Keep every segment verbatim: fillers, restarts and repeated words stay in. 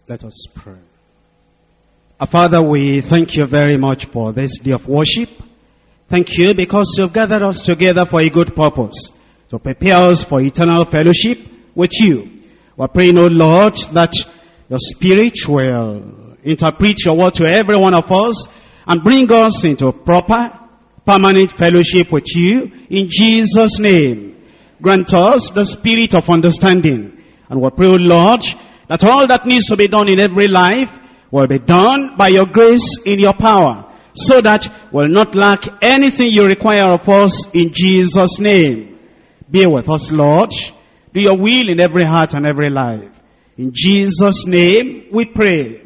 Let us pray. Our Father, we thank you very much for this day of worship. Thank you because you've gathered us together for a good purpose, to prepare us for eternal fellowship with you. We're praying, O Lord, that your Spirit will interpret your word to every one of us and bring us into proper, permanent fellowship with you. In Jesus' name, grant us the spirit of understanding. And we pray, O Lord, that all that needs to be done in every life will be done by your grace in your power, so that we'll not lack anything you require of us in Jesus' name. Be with us, Lord. Do your will in every heart and every life. In Jesus' name we pray.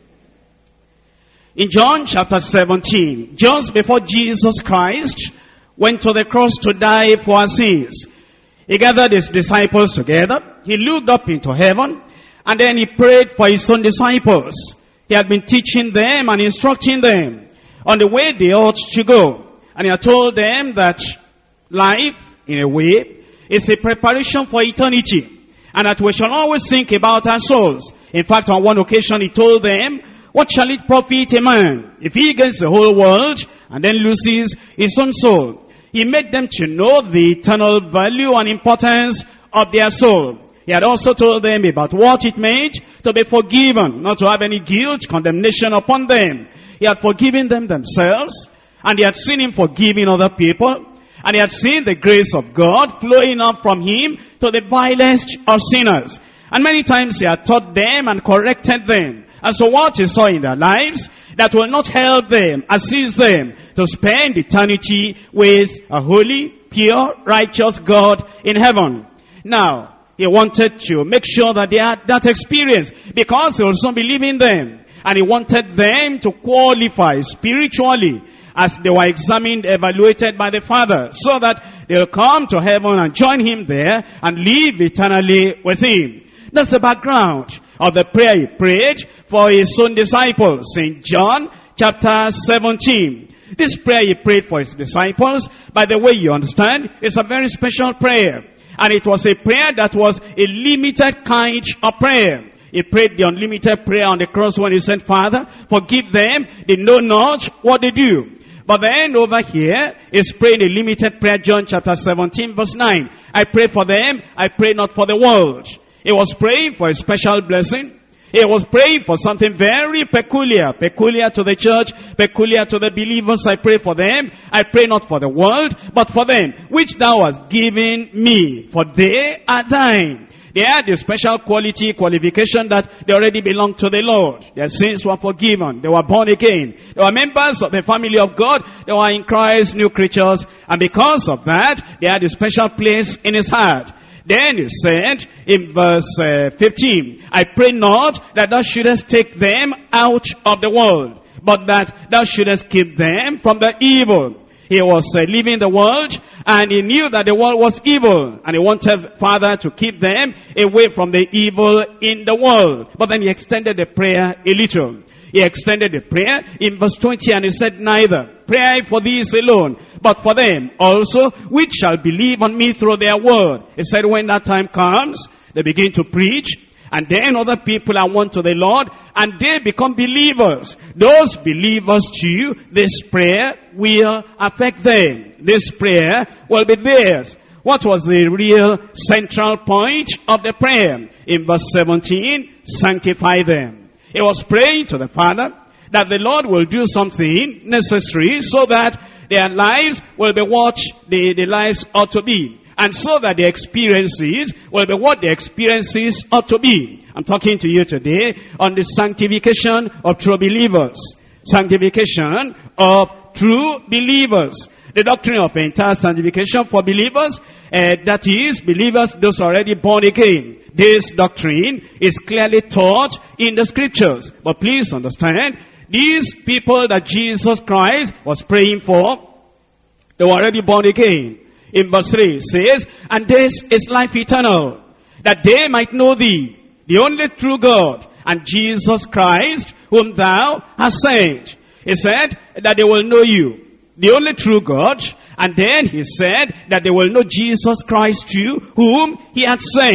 In John chapter seventeen, just before Jesus Christ went to the cross to die for our sins, he gathered his disciples together. He looked up into heaven, and then he prayed for his own disciples. He had been teaching them and instructing them on the way they ought to go. And he had told them that life, in a way, is a preparation for eternity. And that we shall always think about our souls. In fact, on one occasion he told them, what shall it profit a man if he gains the whole world and then loses his own soul? He made them to know the eternal value and importance of their soul. He had also told them about what it meant to be forgiven, not to have any guilt, condemnation upon them. He had forgiven them themselves, and they had seen him forgiving other people, and they had seen the grace of God flowing up from him to the vilest of sinners. And many times he had taught them and corrected them as to what he saw in their lives that will not help them, assist them to spend eternity with a holy, pure, righteous God in heaven. Now, he wanted to make sure that they had that experience, because he will soon be leaving them. And he wanted them to qualify spiritually as they were examined, evaluated by the Father, so that they'll come to heaven and join him there and live eternally with him. That's the background of the prayer he prayed for his own disciples in John chapter seventeen. This prayer he prayed for his disciples, by the way you understand, is a very special prayer. And it was a prayer that was a limited kind of prayer. He prayed the unlimited prayer on the cross when he said, Father, forgive them, they know not what they do. But then over here, he's praying a limited prayer, John chapter seventeen verse nine. I pray for them, I pray not for the world. He was praying for a special blessing. He was praying for something very peculiar, peculiar to the church, peculiar to the believers. I pray for them. I pray not for the world, but for them, which thou hast given me, for they are thine. They had a special quality, qualification that they already belong to the Lord. Their sins were forgiven. They were born again. They were members of the family of God. They were in Christ, new creatures. And because of that, they had a special place in his heart. Then he said in verse uh, fifteen, I pray not that thou shouldest take them out of the world, but that thou shouldest keep them from the evil. He was uh, leaving the world, and he knew that the world was evil, and he wanted Father to keep them away from the evil in the world. But then he extended the prayer a little. He extended the prayer in verse twenty, and he said, neither pray I for these alone, but for them also which shall believe on me through their word. He said, when that time comes, they begin to preach, and then other people are won to the Lord, and they become believers. Those believers too, this prayer will affect them. This prayer will be theirs. What was the real central point of the prayer? In verse seventeen, sanctify them. He was praying to the Father that the Lord will do something necessary so that their lives will be what the, the lives ought to be. And so that the experiences will be what the experiences ought to be. I'm talking to you today on the sanctification of true believers. Sanctification of true believers. The doctrine of entire sanctification for believers, uh, that is, believers, those already born again. This doctrine is clearly taught in the scriptures. But please understand, these people that Jesus Christ was praying for, they were already born again. In verse three it says, and this is life eternal, that they might know thee, the only true God, and Jesus Christ, whom thou hast sent. He said that they will know you, the only true God, and then he said that they will know Jesus Christ too, whom he had sent.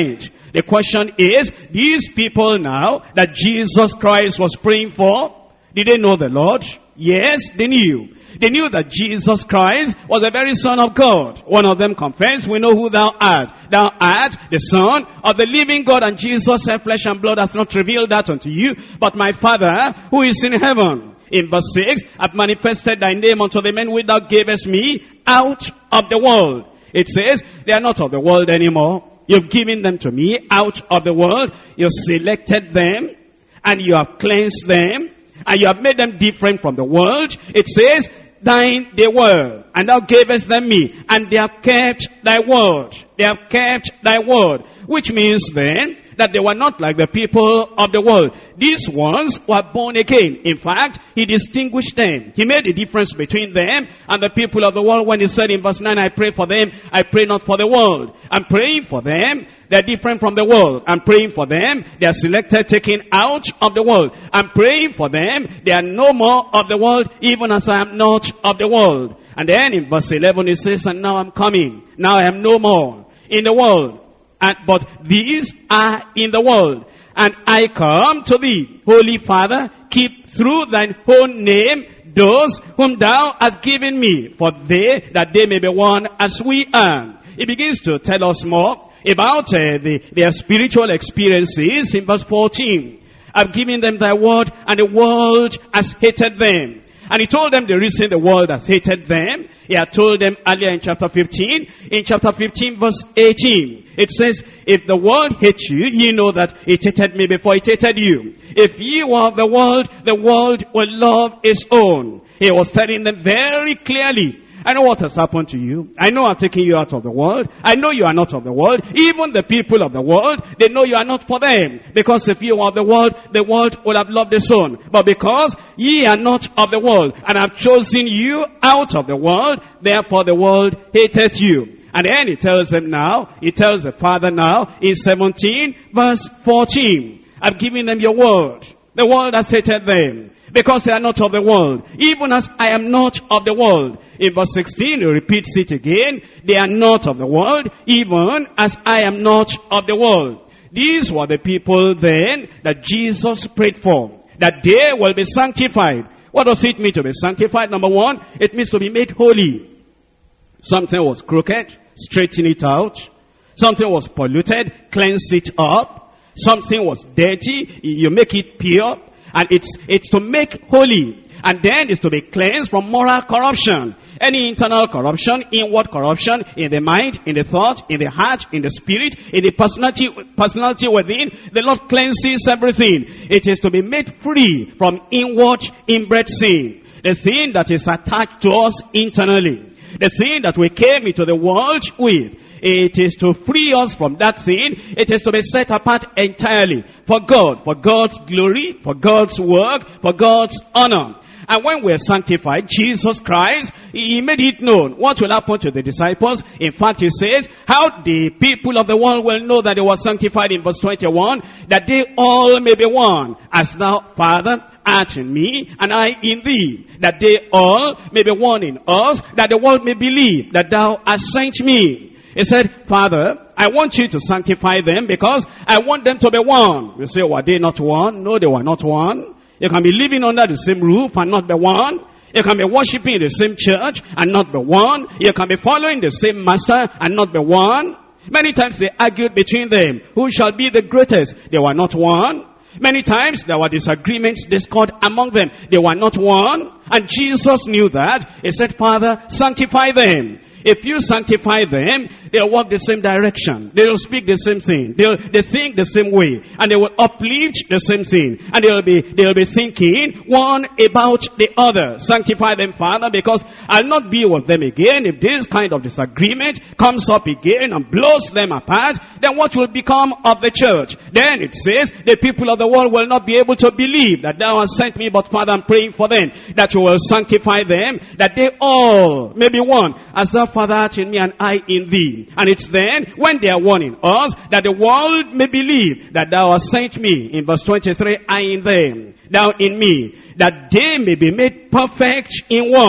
The question is, these people now that Jesus Christ was praying for, did they know the Lord? Yes, they knew. They knew that Jesus Christ was the very Son of God. One of them confessed, we know who thou art. Thou art the Son of the living God, and Jesus said, flesh and blood has not revealed that unto you, but my Father who is in heaven. In verse six, I've manifested thy name unto the men which thou gavest me out of the world. It says, they are not of the world anymore. You've given them to me out of the world. You've selected them, and you have cleansed them, and you have made them different from the world. It says, thine they were, and thou gavest them me, and they have kept thy word. They have kept thy word. Which means then, that they were not like the people of the world. These ones were born again. In fact, he distinguished them. He made a difference between them and the people of the world when he said in verse nine, I pray for them, I pray not for the world. I'm praying for them, they're different from the world. I'm praying for them, they are selected, taken out of the world. I'm praying for them, they are no more of the world, even as I am not of the world. And then in verse eleven it says, and now I'm coming, now I am no more in the world. And, but these are in the world, and I come to thee, Holy Father, keep through thine own name those whom thou hast given me, for they, that they may be one as we are. It begins to tell us more about uh, the, their spiritual experiences in verse fourteen. I've given them thy word, and the world has hated them. And he told them the reason the world has hated them. He had told them earlier in chapter fifteen. In chapter fifteen verse eighteen, it says, if the world hates you, ye know that it hated me before it hated you. If ye were of the world, the world will love its own. He was telling them very clearly, I know what has happened to you. I know I've taken you out of the world. I know you are not of the world. Even the people of the world, they know you are not for them. Because if you are of the world, the world would have loved its own. But because ye are not of the world, and I've chosen you out of the world, therefore the world hateth you. And then he tells them now, he tells the Father now, in seventeen verse fourteen, I've given them your word. The world has hated them, because they are not of the world, even as I am not of the world. In verse sixteen, he repeats it again. They are not of the world, even as I am not of the world. These were the people then that Jesus prayed for, that they will be sanctified. What does it mean to be sanctified? Number one, it means to be made holy. Something was crooked, straighten it out. Something was polluted, cleanse it up. Something was dirty, you make it pure. And it's, it's to make holy. And then it's to be cleansed from moral corruption. Any internal corruption, inward corruption, in the mind, in the thought, in the heart, in the spirit, in the personality, personality within, the Lord cleanses everything. It is to be made free from inward, inbred sin. The sin that is attached to us internally. The sin that we came into the world with. It is to free us from that sin. It is to be set apart entirely for God, for God's glory, for God's work, for God's honor. And when we are sanctified, Jesus Christ, he made it known what will happen to the disciples. In fact, he says, how the people of the world will know that they were sanctified in verse twenty-one, that they all may be one, as thou, Father, art in me, and I in thee, that they all may be one in us, that the world may believe that thou hast sent me. He said, Father, I want you to sanctify them because I want them to be one. You say, were they not one? No, they were not one. You can be living under the same roof and not be one. You can be worshiping in the same church and not be one. You can be following the same master and not be one. Many times they argued between them. Who shall be the greatest? They were not one. Many times there were disagreements, discord among them. They were not one. And Jesus knew that. He said, Father, sanctify them. If you sanctify them, they'll walk the same direction. They'll speak the same thing. They'll they think the same way. And they will uplift the same thing. And they'll be they'll be thinking one about the other. Sanctify them, Father, because I'll not be with them again. If this kind of disagreement comes up again and blows them apart, then what will become of the church? Then it says, the people of the world will not be able to believe that thou hast sent me, but Father, I'm praying for them, that you will sanctify them, that they all may be one, as thou, Father, art in me and I in thee. And it's then, when they are one in us, that the world may believe that thou hast sent me. In verse twenty-three, I in them, thou in me, that they may be made perfect in one.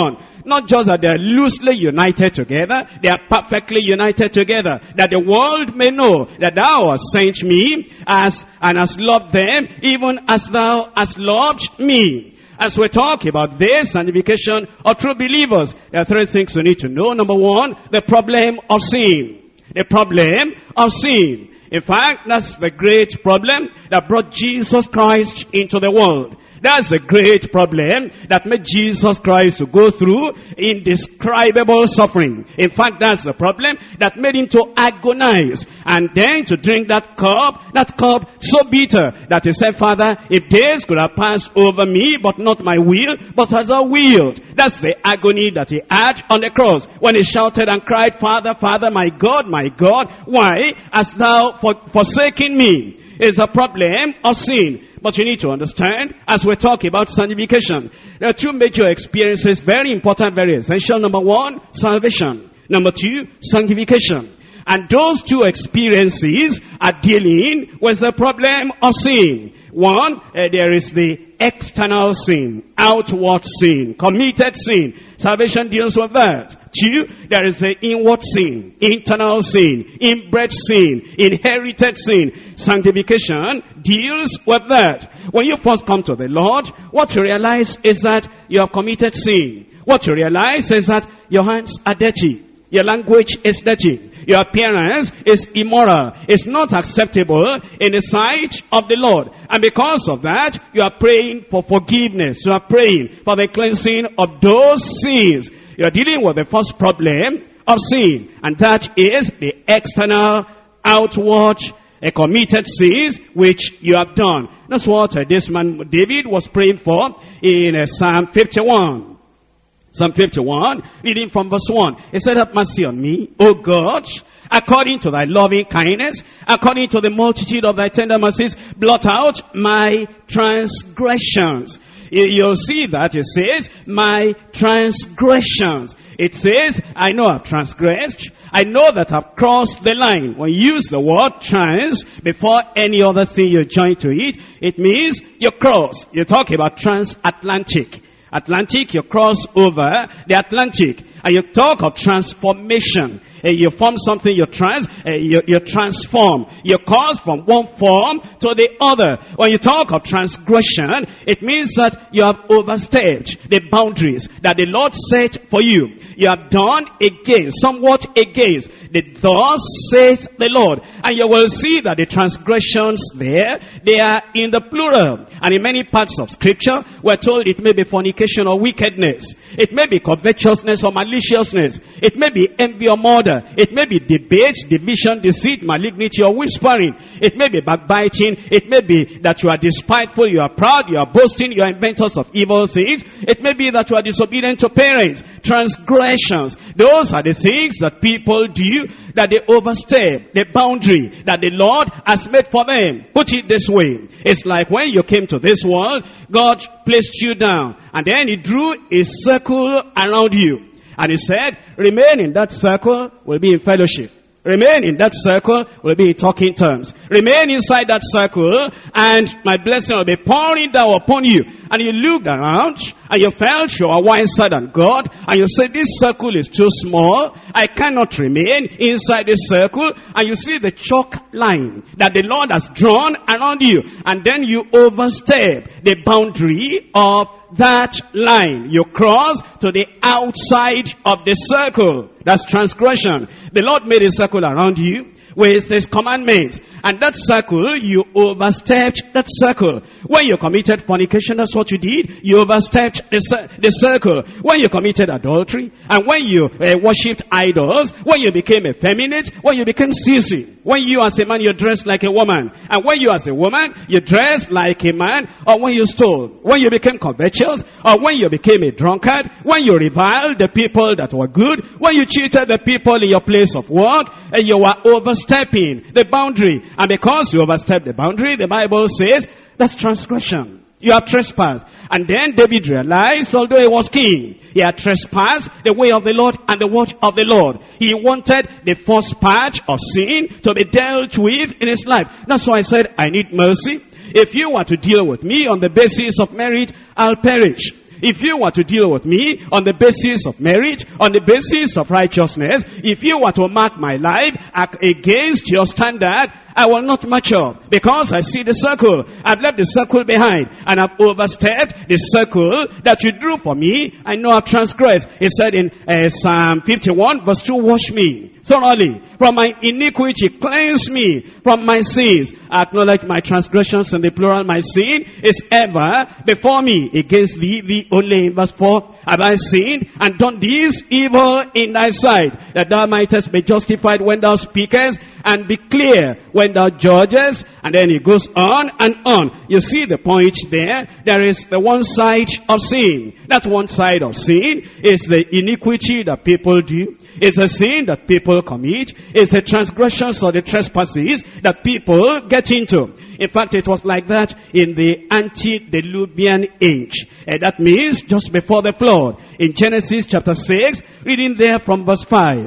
Not just that they are loosely united together, they are perfectly united together. That the world may know that thou hast sent me as and hast loved them, even as thou hast loved me. As we talk about this sanctification of true believers, there are three things we need to know. Number one, the problem of sin. The problem of sin. In fact, that's the great problem that brought Jesus Christ into the world. That's the great problem that made Jesus Christ to go through indescribable suffering. In fact, that's the problem that made him to agonize and then to drink that cup, that cup so bitter that he said, Father, if this could have passed over me, but not my will, but as thou willed. That's the agony that he had on the cross when he shouted and cried, Father, Father, my God, my God, why hast thou for, forsaken me? It's a problem of sin. But you need to understand, as we talk about sanctification, there are two major experiences, very important, very essential. Number one, salvation. Number two, sanctification. And those two experiences are dealing with the problem of sin. One, uh, there is the external sin, outward sin, committed sin. Salvation deals with that. Two, there is the inward sin, internal sin, inbred sin, inherited sin. Sanctification deals with that. When you first come to the Lord, what you realize is that you have committed sin. What you realize is that your hands are dirty. Your language is dirty. Your appearance is immoral. It's not acceptable in the sight of the Lord. And because of that, you are praying for forgiveness. You are praying for the cleansing of those sins. You are dealing with the first problem of sin. And that is the external, outward, a committed sins which you have done. That's what uh, this man David was praying for in uh, Psalm fifty-one. Psalm fifty-one, reading from verse one. He said, have mercy on me, O God, according to thy loving kindness, according to the multitude of thy tender mercies, blot out my transgressions. You'll see that it says, my transgressions. It says, I know I've transgressed. I know that I've crossed the line. When you use the word trans before any other thing you join to it, it means you cross. You talk about transatlantic. Atlantic, you cross over the Atlantic. And you talk of transformation. Uh, you form something, you trans, uh, you, you transform. You cross from one form to the other. When you talk of transgression, it means that you have overstepped the boundaries that the Lord set for you. You have done against, somewhat against the thus saith the Lord. And you will see that the transgressions there, they are in the plural. And in many parts of scripture, we're told it may be fornication or wickedness. It may be covetousness or maliciousness. It may be envy or murder. It may be debate, division, deceit, malignity or whispering. It may be backbiting. It may be that you are despiteful, you are proud, you are boasting, you are inventors of evil things. It may be that you are disobedient to parents. Transgressions. Those are the things that people do, that they overstep the boundary that the Lord has made for them. Put it this way. It's like when you came to this world, God placed you down and then He drew a circle around you. And He said, remain in that circle, will be in fellowship. Remain in that circle, will be in talking terms. Remain inside that circle, and my blessing will be pouring down upon you. And you looked around, and you felt you are wiser than God, and you said, this circle is too small, I cannot remain inside this circle. And you see the chalk line that the Lord has drawn around you, and then you overstep the boundary of that line. You cross to the outside of the circle. That's transgression. The Lord made a circle around you with His commandments. And that circle, you overstepped that circle. When you committed fornication, that's what you did. You overstepped the, the circle. When you committed adultery, and when you uh, worshipped idols, when you became effeminate, when you became sissy, when you as a man, you dressed like a woman, and when you as a woman, you dressed like a man, or when you stole, when you became covetous, or when you became a drunkard, when you reviled the people that were good, when you cheated the people in your place of work, and you were overstepping the boundary. And because you overstepped the boundary, the Bible says, that's transgression. You have trespassed. And then David realized, although he was king, he had trespassed the way of the Lord and the word of the Lord. He wanted the first part of sin to be dealt with in his life. That's why I said, I need mercy. If you were to deal with me on the basis of merit, I'll perish. If you were to deal with me on the basis of merit, on the basis of righteousness, if you were to mark my life against your standard, I will not match up, because I see the circle. I've left the circle behind, and I've overstepped the circle that you drew for me. I know I've transgressed. It said in uh, Psalm fifty-one verse two, wash me thoroughly from my iniquity, cleanse me from my sins. I acknowledge my transgressions, in the plural, my sin is ever before me. Against thee, thee only. In verse four, have I sinned and done this evil in thy sight, that thou mightest be justified when thou speakest, and be clear when thou judgest. And then it goes on and on. You see the point there. There is the one side of sin. That one side of sin is the iniquity that people do. It's a sin that people commit. It's the transgressions or the trespasses that people get into. In fact, it was like that in the antediluvian age. And that means just before the flood. In Genesis chapter six, reading there from verse five.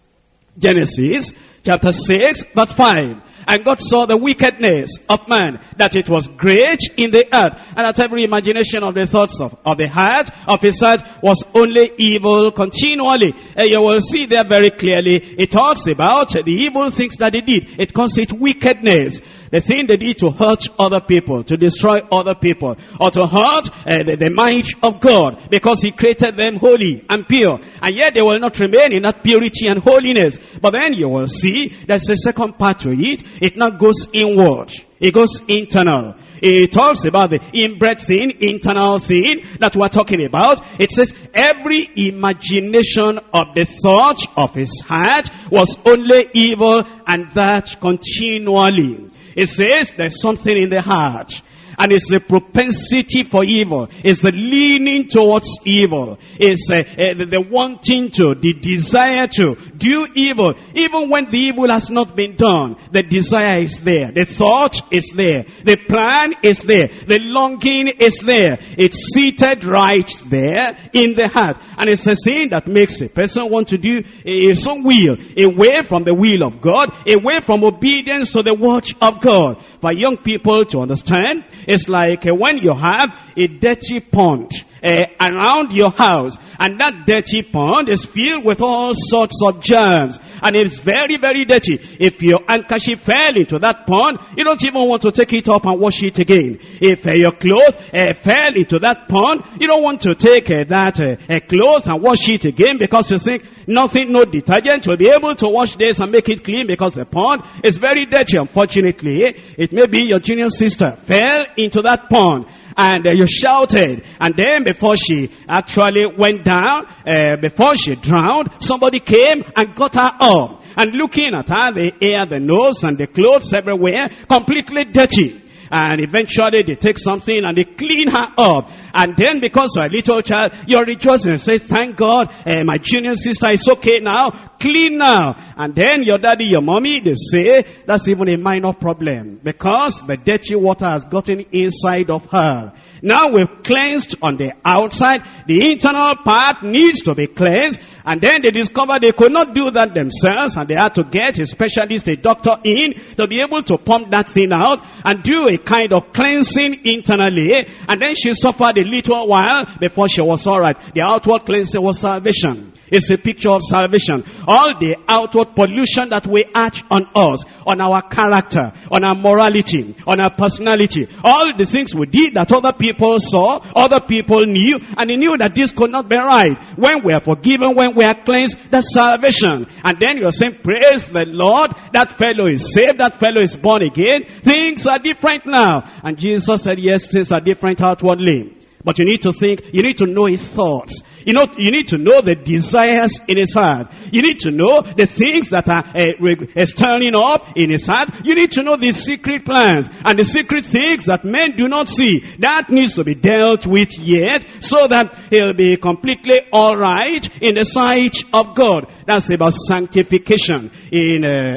Genesis chapter six, verse five. And God saw the wickedness of man, that it was great in the earth, and that every imagination of the thoughts of, of the heart, of his heart, was only evil continually. And you will see there very clearly, it talks about the evil things that they did. It calls it wickedness. The thing they did to hurt other people, to destroy other people, or to hurt uh, the, the might of God, because he created them holy and pure. And yet they will not remain in that purity and holiness. But then you will see there's a second part to it. It now goes inward. It goes internal. It talks about the inbred sin, internal sin that we're talking about. It says every imagination of the thought of his heart was only evil, and that continually. It says there's something in the heart. And it's the propensity for evil. It's the leaning towards evil. It's uh, uh, the, the wanting to, the desire to do evil. Even when the evil has not been done, the desire is there. The thought is there. The plan is there. The longing is there. It's seated right there in the heart. And it's a sin that makes a person want to do his own will, away from the will of God, away from obedience to the word of God. For young people to understand, it's like uh, when you have a dirty pond uh, around your house, and that dirty pond is filled with all sorts of germs, and it's very, very dirty. If your handkerchief fell into that pond, you don't even want to take it up and wash it again. If uh, your clothes uh, fell into that pond, you don't want to take uh, that uh, uh, clothes and wash it again, because you think nothing, no detergent will be able to wash this and make it clean, because the pond is very dirty. Unfortunately, it may be your junior sister fell into that pond, and uh, you shouted, and then before she actually went down, uh, before she drowned, somebody came and got her up. And looking at her, the hair, the nose, and the clothes everywhere, completely dirty. And eventually they take something and they clean her up. And then because of a little child, you're rejoicing and say, thank God, uh, my junior sister is okay now, clean now. And then your daddy, your mommy, they say, that's even a minor problem, because the dirty water has gotten inside of her. Now we've cleansed on the outside. The internal part needs to be cleansed. And then they discovered they could not do that themselves, and they had to get a specialist, a doctor in, to be able to pump that thing out and do a kind of cleansing internally. And then she suffered a little while before she was alright. The outward cleansing was salvation. It's a picture of salvation. All the outward pollution that we add on us, on our character, on our morality, on our personality, all the things we did that other people saw, other people knew, and they knew that this could not be right. When we are forgiven, when we are cleansed, that's salvation. And then you're saying, praise the Lord, that fellow is saved, that fellow is born again, things are different now. And Jesus said, yes, things are different outwardly. But you need to think, you need to know his thoughts. You know, you need to know the desires in his heart. You need to know the things that are uh, stirring up in his heart. You need to know the secret plans and the secret things that men do not see. That needs to be dealt with yet, so that he'll be completely alright in the sight of God. That's about sanctification. In uh,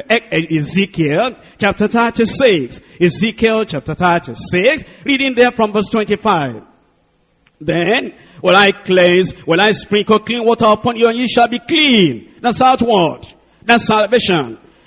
Ezekiel chapter thirty-six. Ezekiel chapter thirty-six. Reading there from verse twenty-five. Then will I cleanse, will I sprinkle clean water upon you, and you shall be clean. That's outward. That's salvation.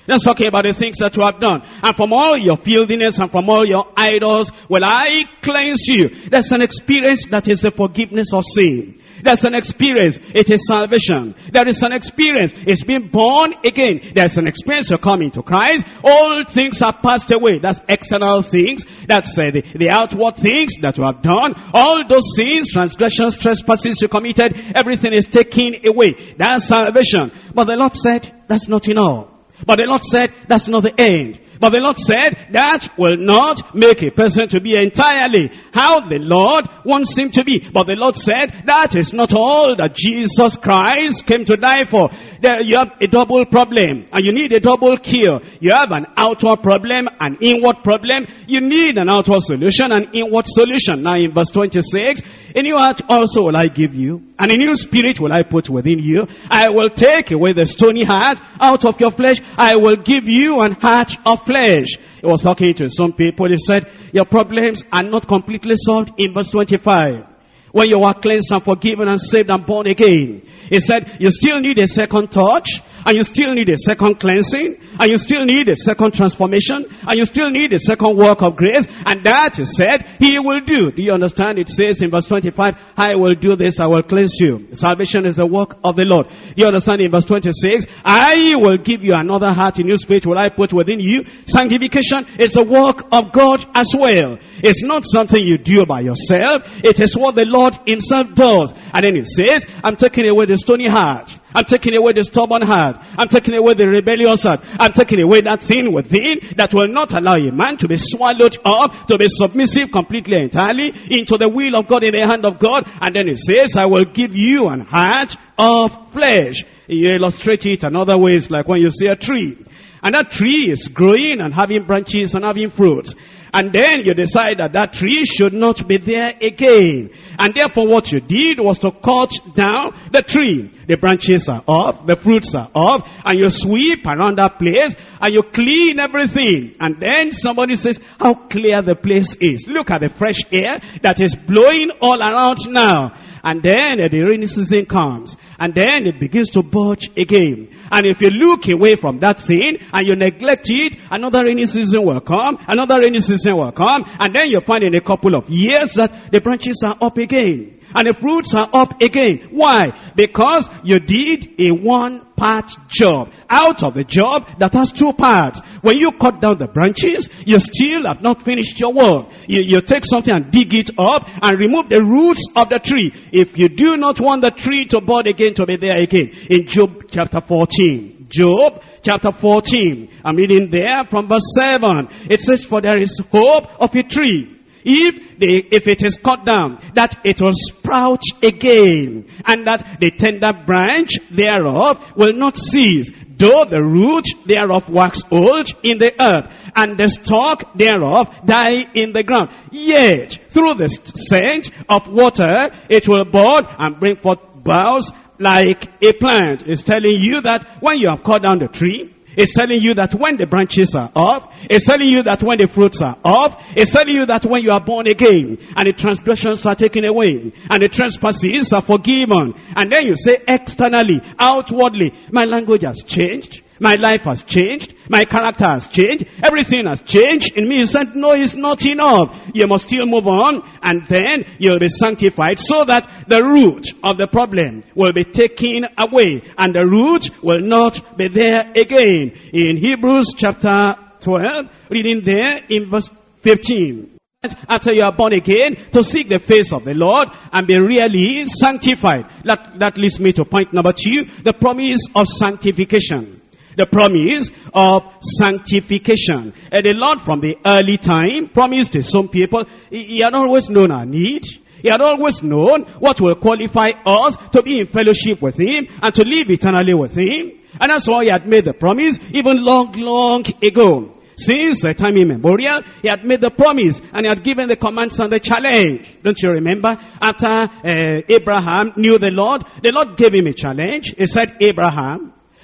That's talking about the things that you have done. And from all your filthiness and from all your idols will I cleanse you. That's an experience that is the forgiveness of sin. There's an experience, it is salvation. There is an experience, it's being born again. There's an experience of coming to Christ. All things are passed away. That's external things. That's uh, the, the outward things that you have done. All those sins, transgressions, trespasses you committed, everything is taken away. That's salvation. But the Lord said, that's not enough. But the Lord said, that's not the end. But the Lord said, that will not make a person to be entirely how the Lord wants him to be. But the Lord said, that is not all that Jesus Christ came to die for. There you have a double problem, and you need a double cure. You have an outward problem, an inward problem. You need an outward solution, an inward solution. Now in verse twenty-six, a new heart also will I give you, and a new spirit will I put within you. I will take away the stony heart out of your flesh. I will give you an heart of flesh. He was talking to some people. He said, your problems are not completely solved in verse twenty-five. When you are cleansed and forgiven and saved and born again. He said, you still need a second touch, and you still need a second cleansing, and you still need a second transformation, and you still need a second work of grace, and that is said, he will do. Do you understand? It says in verse twenty-five, I will do this, I will cleanse you. Salvation is the work of the Lord. Do you understand? In verse twenty-six, I will give you another heart, a new spirit will I put within you. Sanctification is a work of God as well. It's not something you do by yourself. It is what the Lord himself does. And then it says, I'm taking away the stony heart. I'm taking away the stubborn heart. I'm taking away the rebellious heart. I'm taking away that sin within that will not allow a man to be swallowed up, to be submissive completely entirely into the will of God, in the hand of God. And then it says, I will give you an heart of flesh. You illustrate it another ways, like when you see a tree. And that tree is growing and having branches and having fruits. And then you decide that that tree should not be there again. And therefore what you did was to cut down the tree. The branches are off, the fruits are off, and you sweep around that place, and you clean everything. And then somebody says, how clear the place is. Look at the fresh air that is blowing all around now. And then the rainy season comes. And then it begins to budge again. And if you look away from that thing and you neglect it, another rainy season will come. Another rainy season will come. And then you find in a couple of years that the branches are up again. And the fruits are up again. Why? Because you did a one-part job out of the job that has two parts. When you cut down the branches, you still have not finished your work. You, you take something and dig it up and remove the roots of the tree. If you do not want the tree to bud again, to be there again. In Job chapter fourteen. Job chapter fourteen. I'm reading there from verse seven. It says, for there is hope of a tree. If the, if it is cut down, that it will sprout again, and that the tender branch thereof will not cease, though the root thereof wax old in the earth, and the stalk thereof die in the ground. Yet, through the scent of water, it will bud and bring forth boughs like a plant. It's telling you that when you have cut down the tree, it's telling you that when the branches are off, it's telling you that when the fruits are off, it's telling you that when you are born again, and the transgressions are taken away, and the trespasses are forgiven, and then you say externally, outwardly, my language has changed, my life has changed, my character has changed, everything has changed in me. He said, no, it's not enough. You must still move on, and then you'll be sanctified so that the root of the problem will be taken away, and the root will not be there again. In Hebrews chapter twelve, reading there in verse fifteen. After you are born again, to seek the face of the Lord and be really sanctified. That, that leads me to point number two, the promise of sanctification. The promise of sanctification. And the Lord from the early time promised to some people, he, he had always known our need. He had always known what will qualify us to be in fellowship with him and to live eternally with him. And that's why he had made the promise even long, long ago. Since the time immemorial, he had made the promise and he had given the commands and the challenge. Don't you remember? After uh, Abraham knew the Lord, the Lord gave him a challenge. He said, Abraham,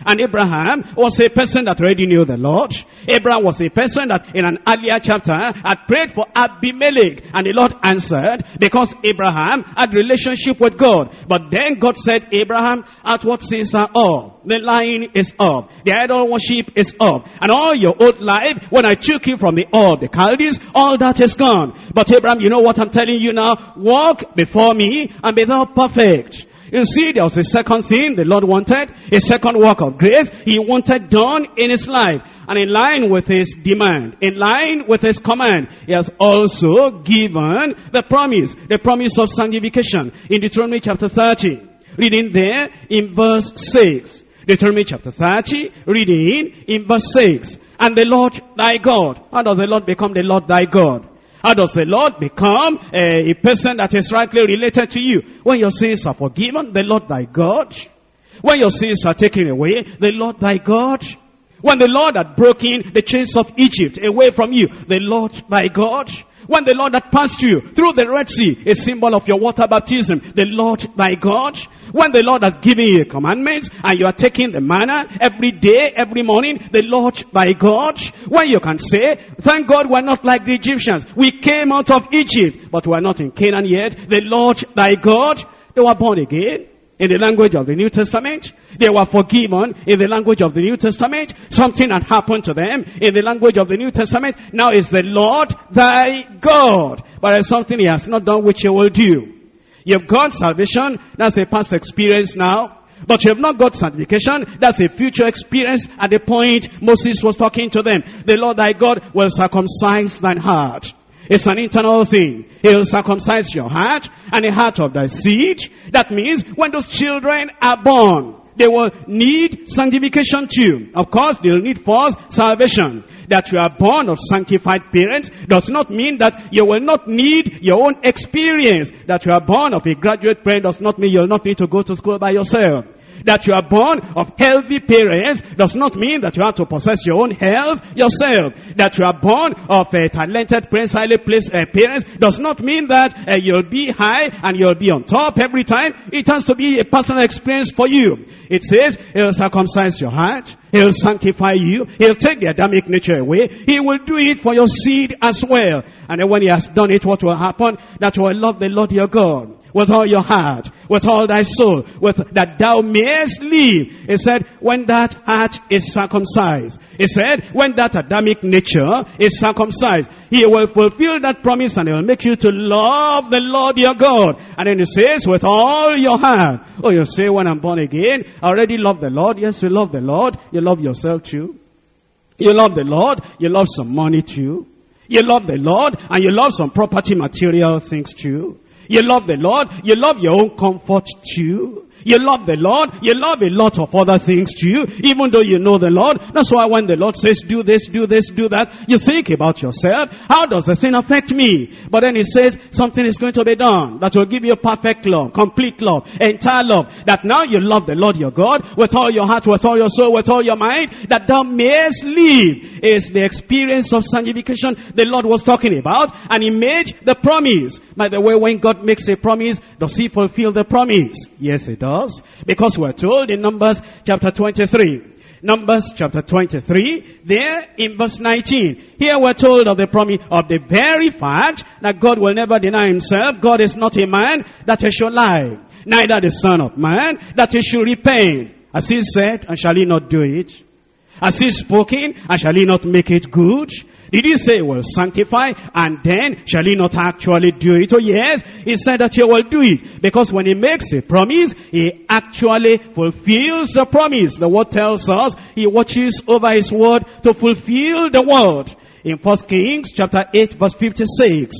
And Abraham was a person that already knew the Lord. Abraham was a person that in an earlier chapter had prayed for Abimelech. And the Lord answered because Abraham had relationship with God. But then God said, Abraham, outward sins are up. The lying is up. The idol worship is up. And all your old life, when I took you from the Ur of the Chaldees, all that is gone. But Abraham, you know what I'm telling you now? Walk before me and be thou perfect. You see, there was a second thing the Lord wanted, a second work of grace He wanted done in his life. And in line with his demand, in line with his command, He has also given the promise, the promise of sanctification in Deuteronomy chapter thirty. Reading there in verse six. Deuteronomy chapter thirty, reading in verse six. And the Lord thy God. How does the Lord become the Lord thy God? How does the Lord become a, a person that is rightly related to you? When your sins are forgiven, the Lord thy God. When your sins are taken away, the Lord thy God. When the Lord had broken the chains of Egypt away from you, the Lord thy God. When the Lord had passed you through the Red Sea, a symbol of your water baptism, the Lord thy God. When the Lord has given you commandments and you are taking the manna every day, every morning, the Lord thy God. When you can say, thank God we're not like the Egyptians. We came out of Egypt, but we're not in Canaan yet. The Lord thy God. They were born again in the language of the New Testament. They were forgiven in the language of the New Testament. Something had happened to them in the language of the New Testament. Now it's the Lord thy God. But there's something He has not done which He will do. You've got salvation. That's a past experience now. But you have not got sanctification. That's a future experience at the point Moses was talking to them. The Lord thy God will circumcise thine heart. It's an internal thing. He will circumcise your heart and the heart of thy seed. That means when those children are born, they will need sanctification too. Of course, they will need first salvation. That you are born of sanctified parents does not mean that you will not need your own experience. That you are born of a graduate parent does not mean you will not need to go to school by yourself. That you are born of healthy parents does not mean that you have to possess your own health yourself. That you are born of a talented parents, highly placed uh, parents does not mean that uh, you'll be high and you'll be on top every time. It has to be a personal experience for you. It says, He'll circumcise your heart. He'll sanctify you. He'll take the Adamic nature away. He will do it for your seed as well. And then when He has done it, what will happen? That you will love the Lord your God with all your heart, with all thy soul, with that thou mayest live. He said, when that heart is circumcised. He said, when that Adamic nature is circumcised, He will fulfill that promise and He will make you to love the Lord your God. And then He says, with all your heart. Oh, you say, when I'm born again, I already love the Lord. Yes, you love the Lord. You love yourself too. You love the Lord. You love some money too. You love the Lord and you love some property, material things too. You love the Lord. You love your own comfort too. You love the Lord. You love a lot of other things too, even though you know the Lord. That's why when the Lord says, do this, do this, do that, you think about yourself. How does the sin affect me? But then He says, something is going to be done that will give you perfect love, complete love, entire love. That now you love the Lord your God with all your heart, with all your soul, with all your mind, that thou mayest live. Is the experience of sanctification the Lord was talking about. And He made the promise. By the way, when God makes a promise, does He fulfill the promise? Yes, He does. Because we're told in Numbers chapter twenty-three. Numbers chapter twenty-three, there in verse nineteen. Here we're told of the promise, of the very fact that God will never deny Himself. God is not a man that He should lie, neither the Son of Man that He should repent. As He said, and shall He not do it? Has He spoken, and shall He not make it good? Did He say He will sanctify, and then shall He not actually do it? Oh yes, He said that He will do it. Because when He makes a promise, He actually fulfills the promise. The word tells us He watches over His word to fulfill the word. In First Kings chapter eight verse fifty-six.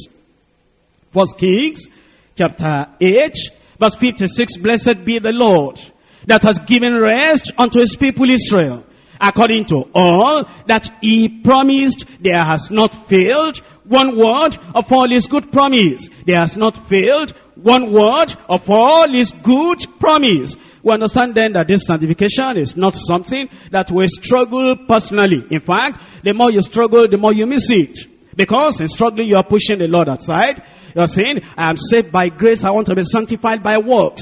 First Kings chapter eight verse fifty-six. Blessed be the Lord that has given rest unto His people Israel. According to all that He promised, there has not failed one word of all His good promise. There has not failed one word of all His good promise. We understand then that this sanctification is not something that we struggle personally. In fact, the more you struggle, the more you miss it. Because in struggling, you are pushing the Lord aside. You are saying, I am saved by grace. I want to be sanctified by works.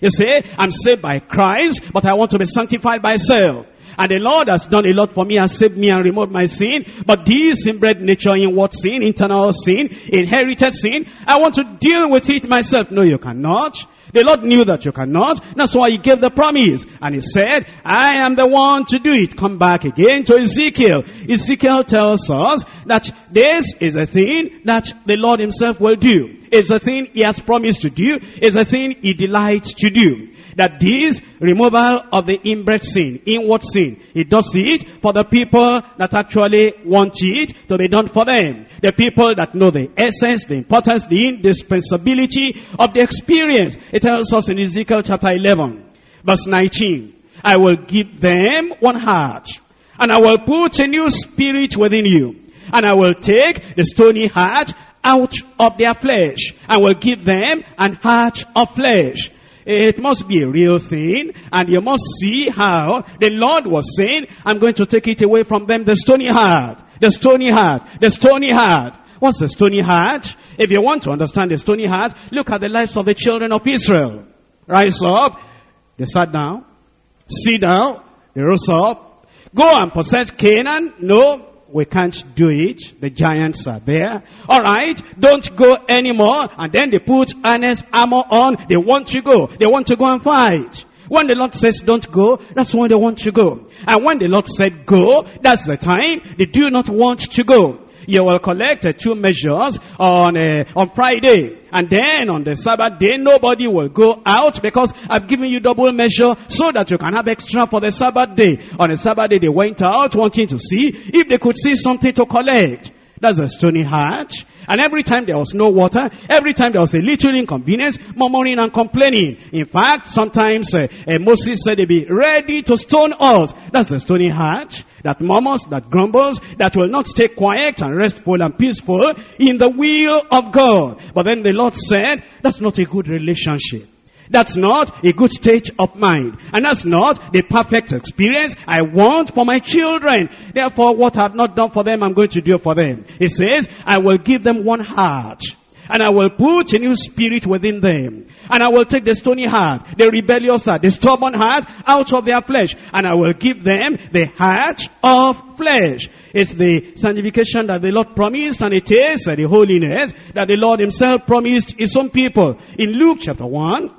You say, I'm saved by Christ, but I want to be sanctified by self. And the Lord has done a lot for me, has saved me and removed my sin. But this inbred nature, inward sin, internal sin, inherited sin, I want to deal with it myself. No, you cannot. The Lord knew that you cannot. That's why he gave the promise. And he said, I am the one to do it. Come back again to Ezekiel. Ezekiel tells us that this is a thing that the Lord himself will do. It's a thing he has promised to do. It's a thing he delights to do. That this removal of the inbred sin, inward sin, he does it for the people that actually want it to be done for them. The people that know the essence, the importance, the indispensability of the experience. It tells us in Ezekiel chapter eleven, verse nineteen, I will give them one heart, and I will put a new spirit within you, and I will take the stony heart out of their flesh, and will give them an heart of flesh. It must be a real thing, and you must see how the Lord was saying, I'm going to take it away from them, the stony heart, the stony heart, the stony heart. What's the stony heart? If you want to understand the stony heart, look at the lives of the children of Israel. Rise up, they sat down, sit down, they rose up, go and possess Canaan. No, we can't do it. The giants are there. All right, don't go anymore. And then they put harness armor on. They want to go. They want to go and fight. When the Lord says don't go, that's when they want to go. And when the Lord said go, that's the time they do not want to go. You will collect uh, two measures on uh, on Friday. And then on the Sabbath day, nobody will go out because I've given you double measure so that you can have extra for the Sabbath day. On the Sabbath day, they went out wanting to see if they could see something to collect. That's a stony heart. And every time there was no water, every time there was a little inconvenience, murmuring and complaining. In fact, sometimes uh, uh, Moses said they'd be ready to stone us. That's a stony heart that murmurs, that grumbles, that will not stay quiet and restful and peaceful in the will of God. But then the Lord said, that's not a good relationship. That's not a good state of mind. And that's not the perfect experience I want for my children. Therefore, what I've not done for them, I'm going to do for them. It says, I will give them one heart. And I will put a new spirit within them. And I will take the stony heart, the rebellious heart, the stubborn heart out of their flesh. And I will give them the heart of flesh. It's the sanctification that the Lord promised, and it is the holiness that the Lord himself promised his own people. In Luke chapter one,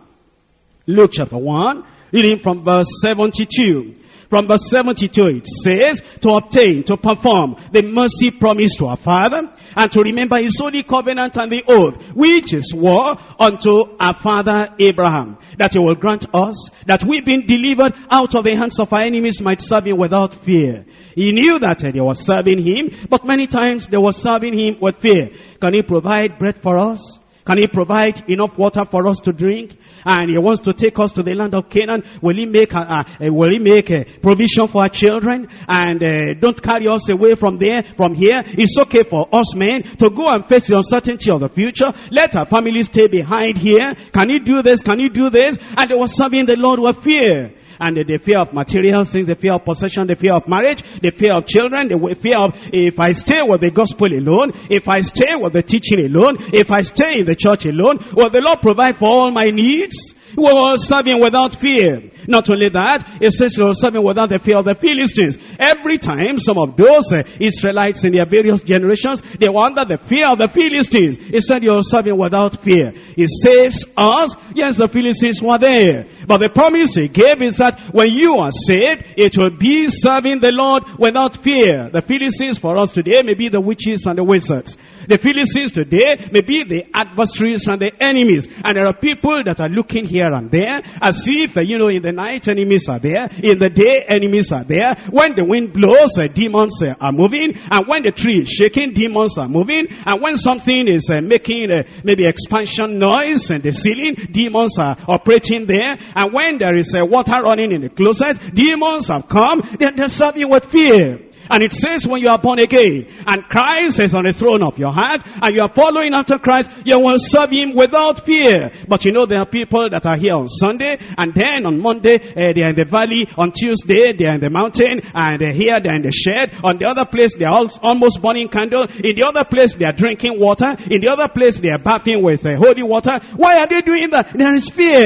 Luke chapter one, reading from verse seventy-two. From verse seventy-two it says, to obtain, to perform the mercy promised to our father, and to remember his holy covenant and the oath, which is swore unto our father Abraham, that he will grant us, that we being delivered out of the hands of our enemies might serve him without fear. He knew that uh, they were serving him, but many times they were serving him with fear. Can he provide bread for us? Can he provide enough water for us to drink? And he wants to take us to the land of Canaan. Will he make a, uh, will he make a provision for our children? And uh, don't carry us away from there, from here. It's okay for us men to go and face the uncertainty of the future. Let our families stay behind here. Can he do this? Can he do this? And they were serving the Lord with fear. And the fear of material things, the fear of possession, the fear of marriage, the fear of children, the fear of if I stay with the gospel alone, if I stay with the teaching alone, if I stay in the church alone, will the Lord provide for all my needs? We will serve him without fear. Not only that, it says we will serve him without the fear of the Philistines. Every time some of those uh, Israelites in their various generations, they were under the fear of the Philistines. He said you will serve him without fear. He saves us. Yes, the Philistines were there. But the promise he gave is that when you are saved, it will be serving the Lord without fear. The Philistines for us today may be the witches and the wizards. The Philistines today may be the adversaries and the enemies. And there are people that are looking here and there as if, you know, in the night enemies are there, in the day enemies are there. When the wind blows, uh, demons uh, are moving. And when the tree is shaking, demons are moving. And when something is uh, making uh, maybe expansion noise in the ceiling, demons are operating there. And when there is uh, water running in the closet, demons have come. They're, they're serving with fear. And it says when you are born again, and Christ is on the throne of your heart, and you are following after Christ, you will serve him without fear. But you know there are people that are here on Sunday, and then on Monday, uh, they are in the valley. On Tuesday, they are in the mountain, and uh, here they are in the shed. On the other place, they are all, almost burning candle. In the other place, they are drinking water. In the other place, they are bathing with uh, holy water. Why are they doing that? There is fear.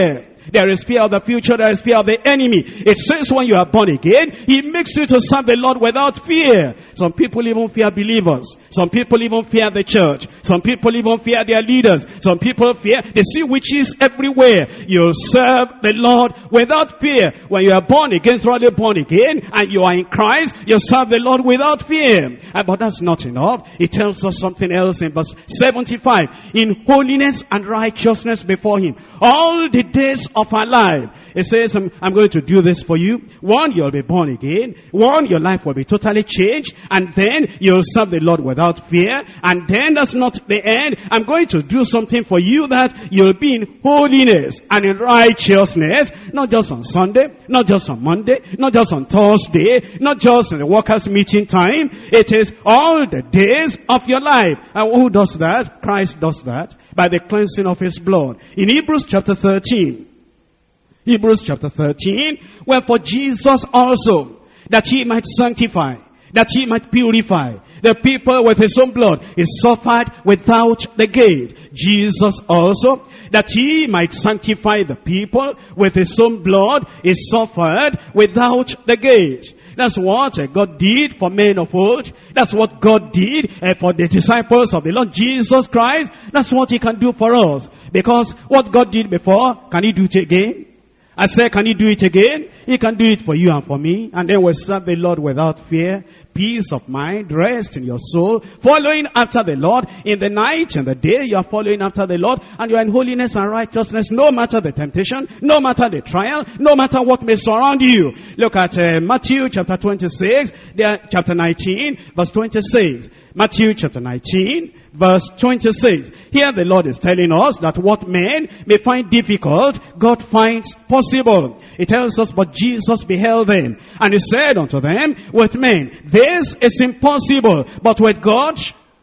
There is fear of the future. There is fear of the enemy. It says when you are born again, he makes you to serve the Lord without fear. Some people even fear believers. Some people even fear the church. Some people even fear their leaders. Some people fear. They see witches everywhere. You serve the Lord without fear. When you are born again, thoroughly born again, and you are in Christ, you serve the Lord without fear. But that's not enough. It tells us something else in verse seventy-five. In holiness and righteousness before him, all the days of our life. It says, I'm, I'm going to do this for you. One, you'll be born again. One, your life will be totally changed. And then you'll serve the Lord without fear. And then that's not the end. I'm going to do something for you that you'll be in holiness and in righteousness. Not just on Sunday, not just on Monday, not just on Thursday, not just in the workers' meeting time. It is all the days of your life. And who does that? Christ does that by the cleansing of his blood. In Hebrews chapter thirteen, Hebrews chapter thirteen, wherefore Jesus also, that he might sanctify, that he might purify the people with his own blood, is suffered without the gate. Jesus also, that he might sanctify the people with his own blood, is suffered without the gate. That's what uh, God did for men of old. That's what God did uh, for the disciples of the Lord Jesus Christ. That's what he can do for us. Because what God did before, can he do it again? I said, can he do it again? He can do it for you and for me. And then we'll serve the Lord without fear, peace of mind, rest in your soul, following after the Lord. In the night and the day, you are following after the Lord, and you are in holiness and righteousness, no matter the temptation, no matter the trial, no matter what may surround you. Look at uh, Matthew chapter twenty-six, there, chapter nineteen, verse twenty-six. Matthew chapter nineteen, verse twenty-six. Here the Lord is telling us that what men may find difficult, God finds possible. It tells us, but Jesus beheld them, and he said unto them, with men, this is impossible, but with God,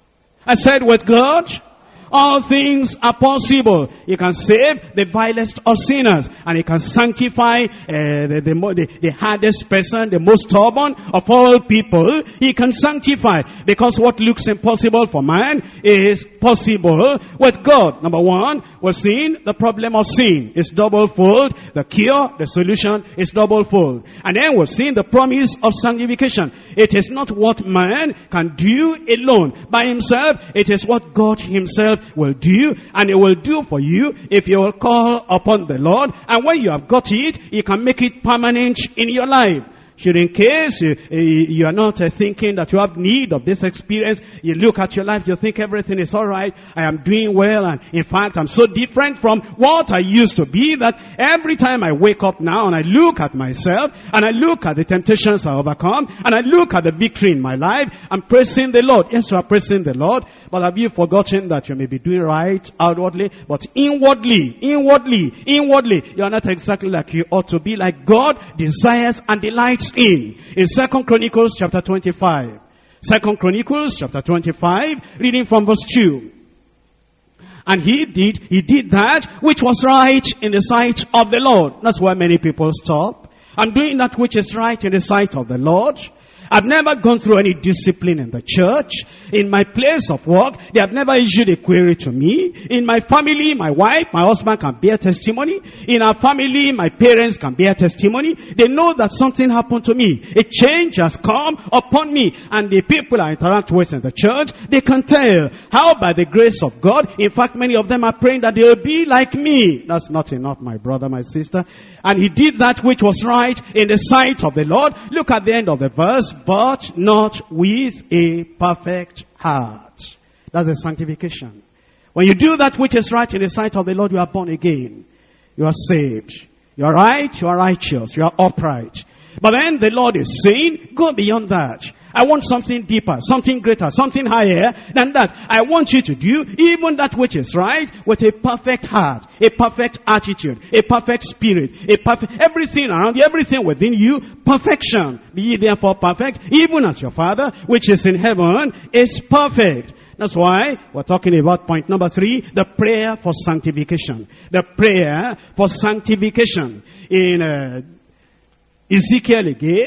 I said with God, all things are possible. He can save the vilest of sinners, and he can sanctify uh, the, the, the, the hardest person, the most stubborn of all people. He can sanctify, because what looks impossible for man is possible with God. Number one, we're seeing the problem of sin is double-fold. The cure, the solution is double-fold. And then we're seeing the promise of sanctification. It is not what man can do alone by himself. It is what God himself will do, and he will do for you if you will call upon the Lord. And when you have got it, he can make it permanent in your life. Should in case you, you are not uh, thinking that you have need of this experience, you look at your life, you think everything is all right, I am doing well, and in fact I'm so different from what I used to be that every time I wake up now and I look at myself and I look at the temptations I overcome and I look at the victory in my life, I'm praising the Lord. Yes, you are praising the Lord, but have you forgotten that you may be doing right outwardly, but inwardly, inwardly, inwardly, you are not exactly like you ought to be, like God desires and delights in. In Second Chronicles chapter twenty-five. Second Chronicles chapter twenty-five, reading from verse two. And he did, he did that which was right in the sight of the Lord. That's why many people stop. I'm doing that which is right in the sight of the Lord. I've never gone through any discipline in the church. In my place of work, they have never issued a query to me. In my family, my wife, my husband can bear testimony. In our family, my parents can bear testimony. They know that something happened to me. A change has come upon me. And the people I interact with in the church, they can tell how by the grace of God, in fact, many of them are praying that they will be like me. That's not enough, my brother, my sister. And he did that which was right in the sight of the Lord. Look at the end of the verse. But not with a perfect heart. That's the sanctification. When you do that which is right in the sight of the Lord, you are born again. You are saved. You are right, you are righteous, you are upright. But then the Lord is saying, go beyond that. I want something deeper, something greater, something higher than that. I want you to do even that which is right with a perfect heart, a perfect attitude, a perfect spirit, a perfect, everything around you, everything within you, perfection. Be ye therefore perfect, even as your Father, which is in heaven, is perfect. That's why we're talking about point number three, the prayer for sanctification. The prayer for sanctification. In uh, Ezekiel again,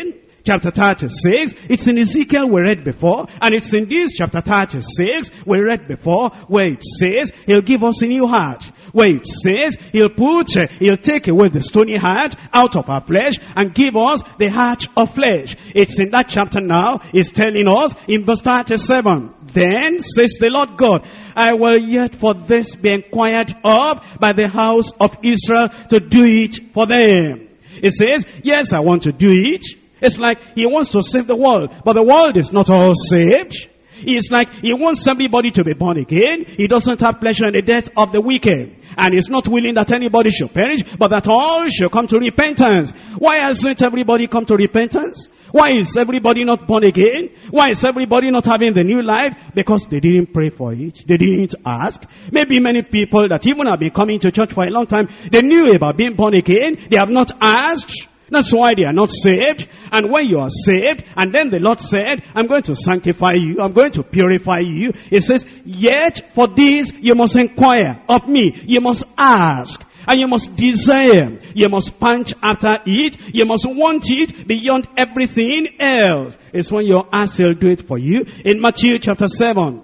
chapter thirty-six. It's in Ezekiel we read before. And it's in this chapter thirty-six we read before, where it says he'll give us a new heart. Where it says he'll put, uh, he'll take away the stony heart out of our flesh and give us the heart of flesh. It's in that chapter now. It's telling us in verse thirty-seven. Then says the Lord God, I will yet for this be inquired of by the house of Israel to do it for them. It says, yes, I want to do it. It's like he wants to save the world, but the world is not all saved. It's like he wants everybody to be born again. He doesn't have pleasure in the death of the wicked. And he's not willing that anybody should perish, but that all should come to repentance. Why hasn't everybody come to repentance? Why is everybody not born again? Why is everybody not having the new life? Because they didn't pray for it. They didn't ask. Maybe many people that even have been coming to church for a long time, they knew about being born again. They have not asked. That's why they are not saved. And when you are saved, and then the Lord said, I'm going to sanctify you, I'm going to purify you. It says, yet for this you must inquire of me. You must ask. And you must desire. You must pant after it. You must want it beyond everything else. It's when you ask, he'll do it for you. In Matthew chapter seven.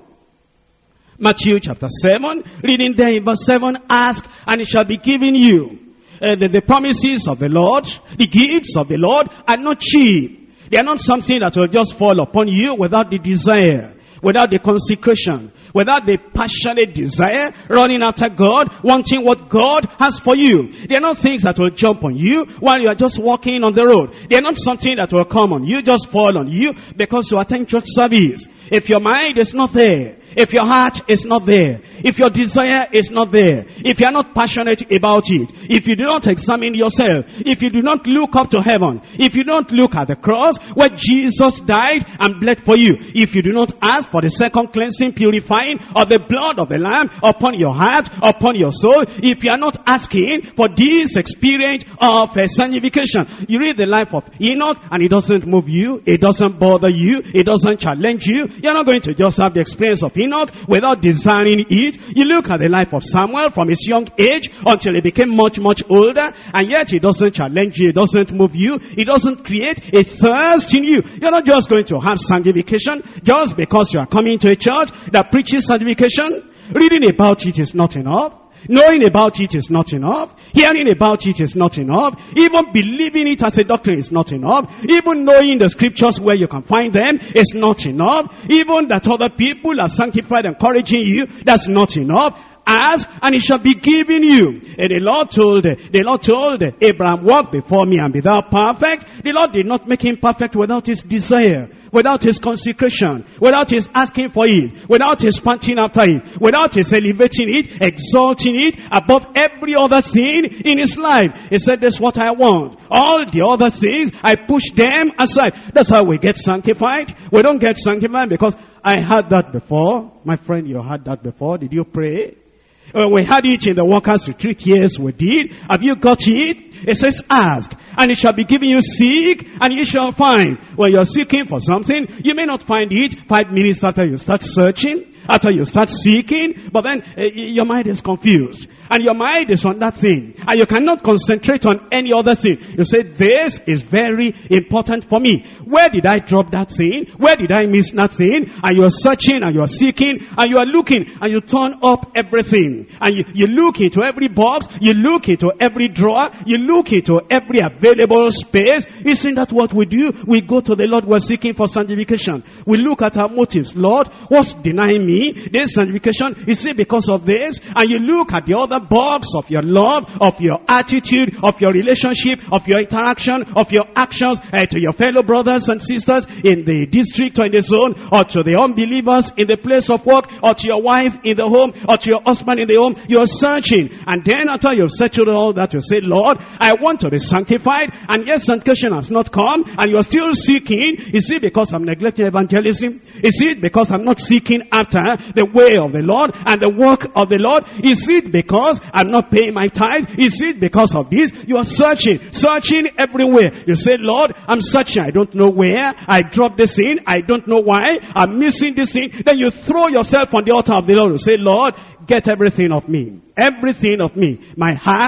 Matthew chapter seven, reading there in verse seven, ask and it shall be given you. Uh, the, the promises of the Lord, the gifts of the Lord are not cheap. They are not something that will just fall upon you without the desire, without the consecration, without the passionate desire, running after God, wanting what God has for you. They are not things that will jump on you while you are just walking on the road. They are not something that will come on you, just fall on you because you attend church service. If your mind is not there, if your heart is not there, if your desire is not there, if you are not passionate about it, if you do not examine yourself, if you do not look up to heaven, if you don't look at the cross where Jesus died and bled for you, if you do not ask for the second cleansing, purifying of the blood of the Lamb upon your heart, upon your soul, if you are not asking for this experience of uh, sanctification, you read the life of Enoch and it doesn't move you, it doesn't bother you, it doesn't challenge you. You're not going to just have the experience of Enoch without desiring it. You look at the life of Samuel from his young age until he became much, much older, and yet it doesn't challenge you, it doesn't move you, it doesn't create a thirst in you. You're not just going to have sanctification just because you are coming to a church that preaches sanctification. Reading about it is not enough. Knowing about it is not enough. Hearing about it is not enough. Even believing it as a doctrine is not enough. Even knowing the scriptures where you can find them is not enough. Even that other people are sanctified, encouraging you, that's not enough. Ask and it shall be given you. And the Lord told, the Lord told Abraham, walk before me and be thou perfect. The Lord did not make him perfect without his desire, without his consecration, without his asking for it, without his panting after it, without his elevating it, exalting it above every other thing in his life. He said, that's what I want. All the other things, I push them aside. That's how we get sanctified. We don't get sanctified because I had that before. My friend, you had that before. Did you pray? Uh, we had it in the workers' retreat. Yes, we did. Have you got it? It says, ask, and it shall be given you. Seek, and you shall find. When you're seeking for something, you may not find it five minutes after you start searching, after you start seeking, but then uh, your mind is confused. And your mind is on that thing. And you cannot concentrate on any other thing. You say, this is very important for me. Where did I drop that thing? Where did I miss that thing? And you are searching and you are seeking and you are looking and you turn up everything. And you, you look into every box. You look into every drawer. You look into every available space. Isn't that what we do? We go to the Lord. We're seeking for sanctification. We look at our motives. Lord, what's denying me this sanctification? Is it because of this? And you look at the other box of your love, of your attitude, of your relationship, of your interaction, of your actions uh, to your fellow brothers and sisters in the district or in the zone, or to the unbelievers in the place of work, or to your wife in the home, or to your husband in the home. You're searching. And then after you've settled all that, you say, Lord, I want to be sanctified. And yet sanctification has not come. And you're still seeking. Is it because I'm neglecting evangelism? Is it because I'm not seeking after the way of the Lord and the work of the Lord? Is it because I'm not paying my tithe? Is it because of this? You are searching, searching everywhere. You say, Lord, I'm searching. I don't know where. I dropped this in. I don't know why. I'm missing this thing. Then you throw yourself on the altar of the Lord. You say, Lord, get everything of me. Everything of me. My heart,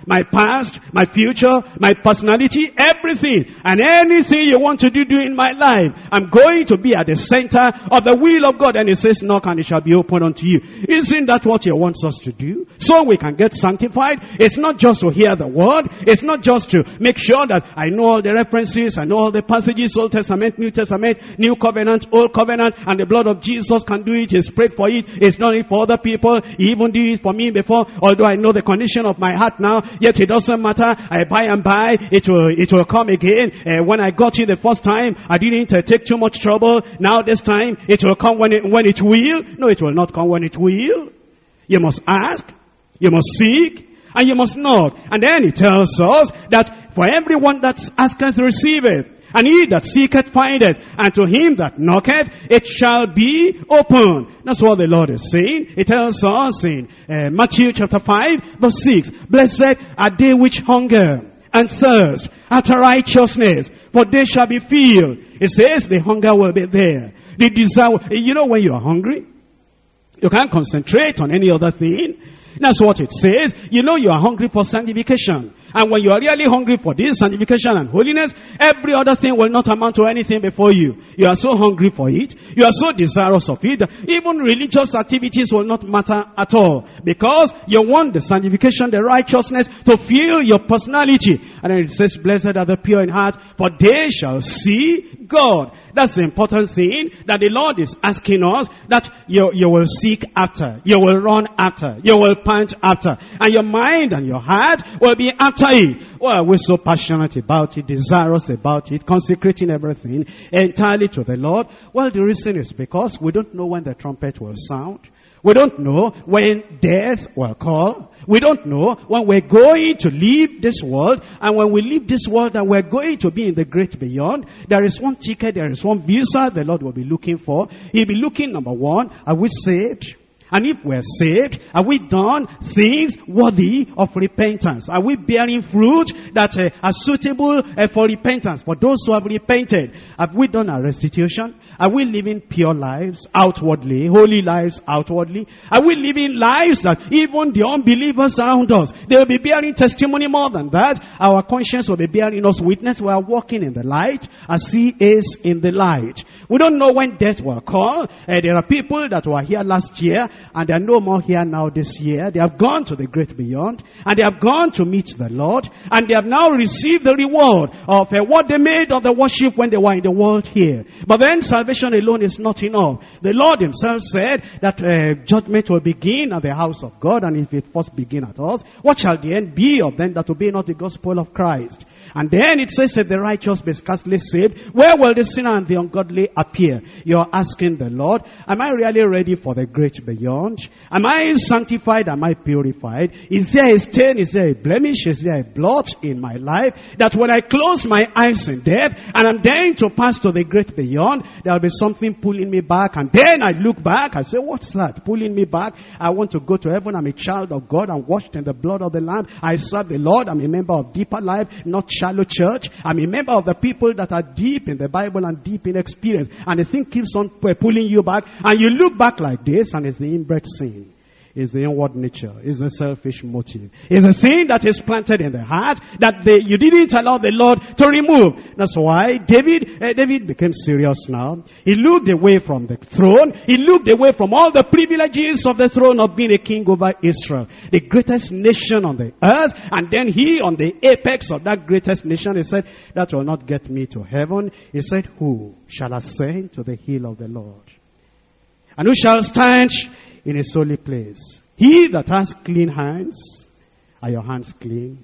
my past, my future, my personality, everything. And anything you want to do, do in my life. I'm going to be at the center of the will of God. And it says, knock and it shall be opened unto you. Isn't that what he wants us to do? So we can get sanctified. It's not just to hear the word. It's not just to make sure that I know all the references, I know all the passages, Old Testament, New Testament, New Covenant, Old Covenant, and the blood of Jesus can do it. He's prayed for it. He's done it for other people. He even did it for me before. Although I know the condition of my heart now, yet it doesn't matter. I by and by, it will, it will come again. Uh, when I got it the first time, I didn't uh, take too much trouble. Now this time, it will come when it, when it will. No, it will not come when it will. You must ask, you must seek, and you must knock. And then he tells us that for everyone that asketh receiveth, and he that seeketh findeth, and to him that knocketh it shall be opened. That's what the Lord is saying. He tells us in uh, Matthew chapter five verse six, blessed are they which hunger and thirst after righteousness, for they shall be filled. It says the hunger will be there. The desire, you know, when you are hungry, you can't concentrate on any other thing. That's what it says. You know you are hungry for sanctification. And when you are really hungry for this sanctification and holiness, every other thing will not amount to anything before you. You are so hungry for it. You are so desirous of it. Even religious activities will not matter at all. Because you want the sanctification, the righteousness to fill your personality. And then it says, blessed are the pure in heart, for they shall see God. That's the important thing that the Lord is asking us, that you, you will seek after, you will run after, you will pant after, and your mind and your heart will be after it. Well, we're so passionate about it, desirous about it, consecrating everything entirely to the Lord. Well, the reason is because we don't know when the trumpet will sound. We don't know when death will call. We don't know when we're going to leave this world. And when we leave this world and we're going to be in the great beyond, there is one ticket, there is one visa the Lord will be looking for. He'll be looking, number one, are we saved? And if we're saved, are we done things worthy of repentance? Are we bearing fruit that uh, are suitable uh, for repentance? For those who have repented, have we done our restitution? Are we living pure lives outwardly, holy lives outwardly? Are we living lives that even the unbelievers around us, they will be bearing testimony more than that? Our conscience will be bearing us witness. We are walking in the light as he is in the light. We don't know when death will call. Uh, there are people that were here last year and they are no more here now this year. They have gone to the great beyond and they have gone to meet the Lord, and they have now received the reward of uh, what they made of the worship when they were in the world here. But then salvation alone is not enough. The Lord himself said that uh, judgment will begin at the house of God, and if it first begin at us, what shall the end be of them that obey not the gospel of Christ? And then it says, if the righteous be scarcely saved, where will the sinner and the ungodly appear? You're asking the Lord, am I really ready for the great beyond? Am I sanctified? Am I purified? Is there a stain? Is there a blemish? Is there a blot in my life? That when I close my eyes in death and I'm dying to pass to the great beyond, there'll be something pulling me back. And then I look back, I say, what's that? Pulling me back. I want to go to heaven. I'm a child of God. I'm washed in the blood of the Lamb. I serve the Lord. I'm a member of Deeper Life, not shallow church. I'm a member of the people that are deep in the Bible and deep in experience. And the thing keeps on pulling you back. And you look back like this, and it's the inbred sin. It's the inward nature. It's the selfish motive. It's a thing that is planted in the heart that they, you didn't allow the Lord to remove. That's why David, uh, David became serious now. He looked away from the throne. He looked away from all the privileges of the throne of being a king over Israel, the greatest nation on the earth. And then he, on the apex of that greatest nation, he said, that will not get me to heaven. He said, who shall ascend to the hill of the Lord? And who shall stand in his holy place? He that has clean hands. Are your hands clean?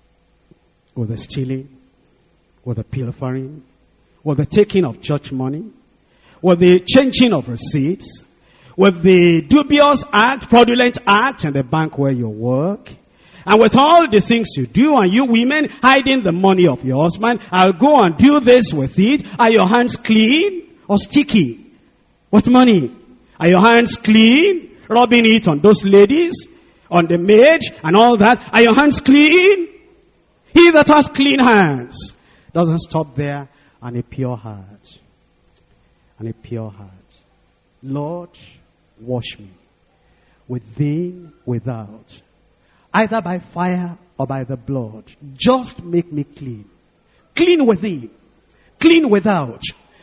With the stealing? With the pilfering? With the taking of church money? With the changing of receipts? With the dubious act, fraudulent act in the bank where you work? And with all the things you do, and you women hiding the money of your husband, I'll go and do this with it. Are your hands clean or sticky with money? Are your hands clean? Rubbing it on those ladies, on the maid, and all that. Are your hands clean? He that has clean hands doesn't stop there. And a pure heart. And a pure heart. Lord, wash me within, without. either by fire or by the blood. Just make me clean. Clean within, clean without.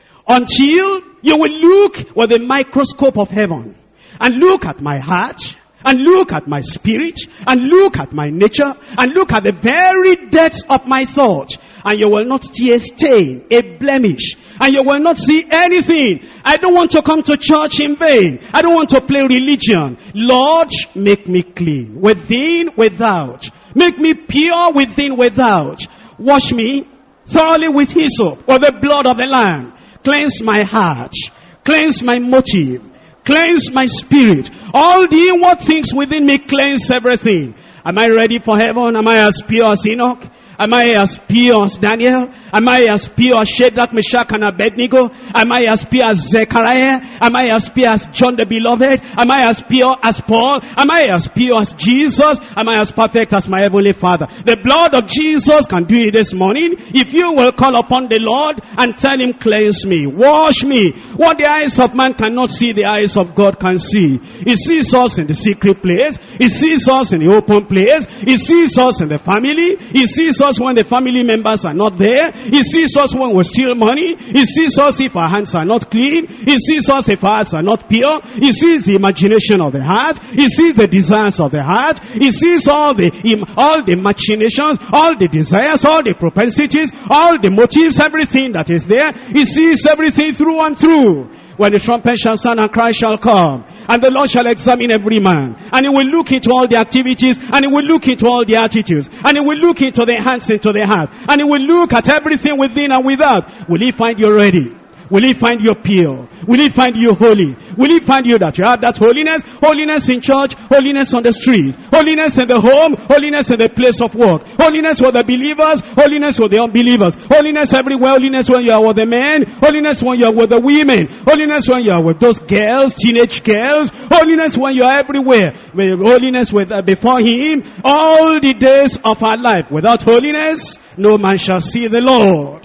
Until you will look with the microscope of heaven and look at my heart, and look at my spirit, and look at my nature, and look at the very depths of my thought. And you will not see a stain, a blemish, and you will not see anything. I don't want to come to church in vain. I don't want to play religion. Lord, make me clean, within, without. Make me pure within, without. Wash me thoroughly with hyssop, with the blood of the Lamb. Cleanse my heart. Cleanse my motive. Cleanse my spirit. All the inward things within me, cleanse everything. Am I ready for heaven? Am I as pure as Enoch? Am I as pure as Daniel? Am I as pure as Shadrach, Meshach, and Abednego? Am I as pure as Zechariah? Am I as pure as John the Beloved? Am I as pure as Paul? Am I as pure as Jesus? Am I as perfect as my heavenly Father? The blood of Jesus can do it this morning. If you will call upon the Lord and tell him, cleanse me, wash me. What the eyes of man cannot see, the eyes of God can see. He sees us in the secret place. He sees us in the open place. He sees us in the family. He sees us when the family members are not there. He sees us when we steal money. He sees us if our hands are not clean. He sees us if our hearts are not pure. He sees the imagination of the heart. He sees the desires of the heart. He sees all the all the machinations, all the desires, all the propensities, all the motives, everything that is there. He sees everything through and through. When the trumpet shall sound and Christ shall come, and the Lord shall examine every man, and he will look into all the activities, and he will look into all the attitudes, and he will look into the hands, into the heart, and he will look at everything within and without. Will he find you ready? Will he find you pure? Will he find you holy? Will he find you that you have that holiness? Holiness in church, holiness on the street, holiness in the home, holiness in the place of work, holiness with the believers, holiness with the unbelievers, holiness everywhere, holiness when you are with the men, holiness when you are with the women, holiness when you are with those girls, teenage girls, holiness when you are everywhere, holiness with uh, before him, all the days of our life. Without holiness, no man shall see the Lord.